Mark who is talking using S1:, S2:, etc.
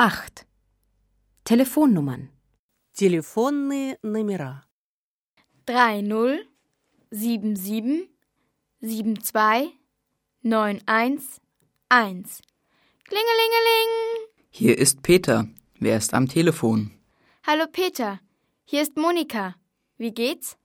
S1: 8. Telefonnummern.
S2: Телефонные номера.
S3: 30 77 72 91 1. Klingelingeling!
S4: Hier ist Peter. Wer ist am Telefon?
S3: Hallo Peter, hier ist Monika. Wie geht's?